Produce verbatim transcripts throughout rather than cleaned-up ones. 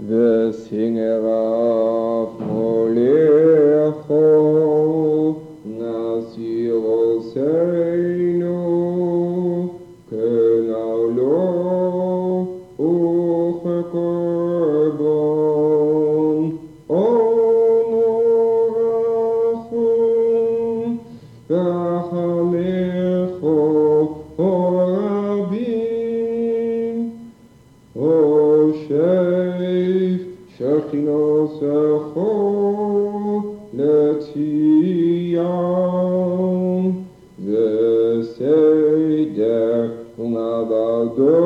we zingen af molecho, nasir oseinu, kenaulo uchekorbon, onorachum, rachamecho, orabim, Oshev Shechinosecho Letiyam Veseder Unavado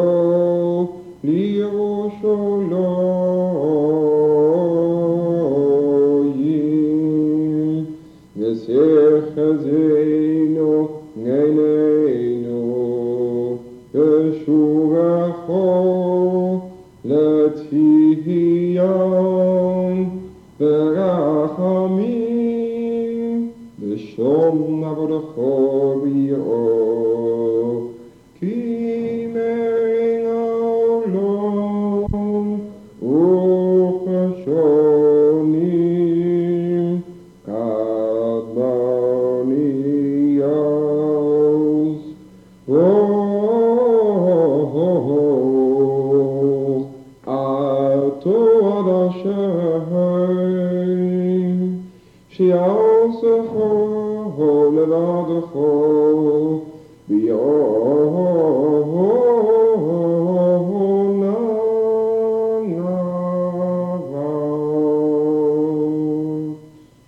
Lirosholayim Vesechazeno Neneinu Yeshuacho Letiyam Berachamim B'shom Avodacho B'yiro Ki Me'en Ha'olam Uchashonim Kadmoniyos Ad Hashem, Shi'asecho levadecho, B'yom